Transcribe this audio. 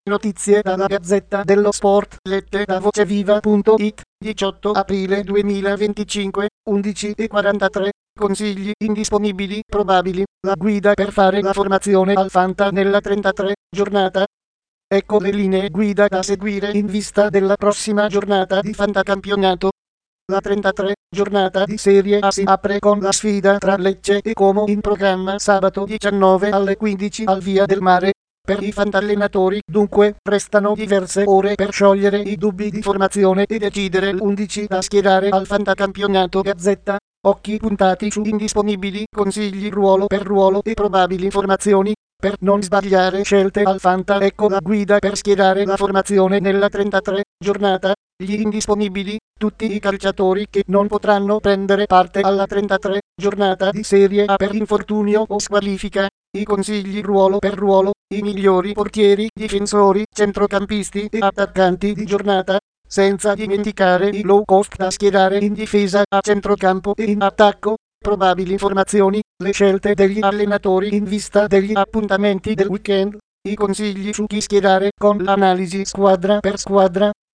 Notizie dalla Gazzetta dello Sport, lette da voceviva.it, 18 aprile 2025, 11:43. Consigli indisponibili, probabili, la guida per fare la formazione al Fanta nella 33 giornata. Ecco le linee guida da seguire in vista della prossima giornata di Fantacampionato. La 33 giornata di Serie A si apre con la sfida tra Lecce e Como in programma sabato 19 alle 15 al Via del Mare. Per i fantallenatori, dunque, restano diverse ore per sciogliere i dubbi di formazione e decidere l'11 da schierare al Fantacampionato. Gazzetta. Occhi puntati su indisponibili, consigli ruolo per ruolo e probabili formazioni. Per non sbagliare scelte al Fanta, ecco la guida per schierare la formazione nella 33 giornata. Gli indisponibili, tutti i calciatori che non potranno prendere parte alla 33 giornata di Serie A per infortunio o squalifica. I consigli ruolo per ruolo, i migliori portieri, difensori, centrocampisti e attaccanti di giornata, senza dimenticare i low cost da schierare in difesa, a centrocampo e in attacco. Probabili informazioni, le scelte degli allenatori in vista degli appuntamenti del weekend, i consigli su chi schierare con l'analisi squadra per squadra.